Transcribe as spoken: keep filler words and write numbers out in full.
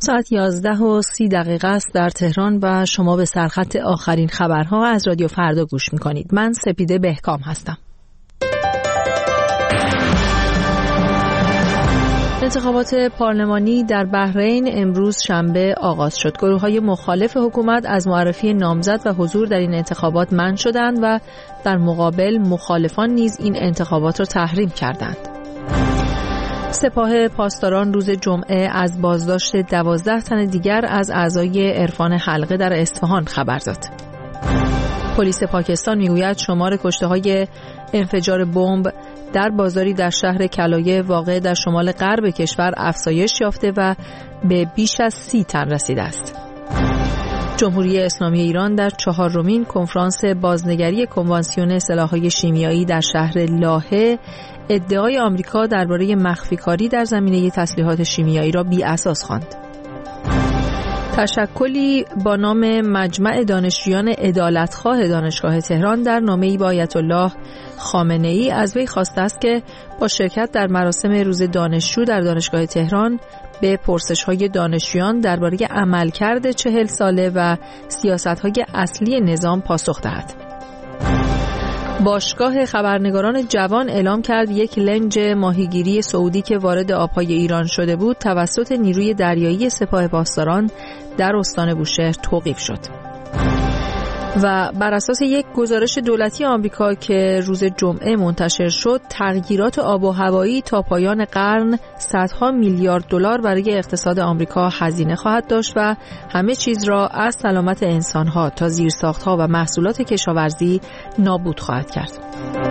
ساعت یازده و سی دقیقه است در تهران و شما به سرخط آخرین خبرها از رادیو فردا گوش می‌کنید. من سپیده بهکام هستم. انتخابات پارلمانی در بحرین امروز شنبه آغاز شد. گروه‌های مخالف حکومت از معرفی نامزد و حضور در این انتخابات منع شدند و در مقابل مخالفان نیز این انتخابات را تحریم کردند. سپاه پاسداران روز جمعه از بازداشت دوازده تن دیگر از اعضای عرفان حلقه در اصفهان خبر داد. پلیس پاکستان میگوید شمار کشته‌های انفجار بمب در بازاری در شهر کلایه واقع در شمال غرب کشور افزایش یافته و به بیش از سی تن رسیده است. جمهوری اسلامی ایران در چهارمین کنفرانس بازنگری کنوانسیون سلاح‌های شیمیایی در شهر لاهه ادعای آمریکا درباره مخفی‌کاری در زمینه تسلیحات شیمیایی را بی‌اساس خواند. تشکلی با نام مجمع دانشجویان عدالتخواه دانشگاه تهران در نامه‌ای با آیت الله خامنه‌ای از وی خواسته است که با شرکت در مراسم روز دانشجو در دانشگاه تهران به پرسش‌های دانشجویان درباره عملکرد چهل ساله و سیاست‌های اصلی نظام پاسخ دهد. باشگاه خبرنگاران جوان اعلام کرد یک لنج ماهیگیری سعودی که وارد آبهای ایران شده بود توسط نیروی دریایی سپاه پاسداران در استان بوشهر توقیف شد. و بر اساس یک گزارش دولتی آمریکا که روز جمعه منتشر شد، تغییرات آب و هوایی تا پایان قرن صدها میلیارد دلار برای اقتصاد آمریکا هزینه خواهد داشت و همه چیز را از سلامت انسان‌ها تا زیرساخت‌ها و محصولات کشاورزی نابود خواهد کرد.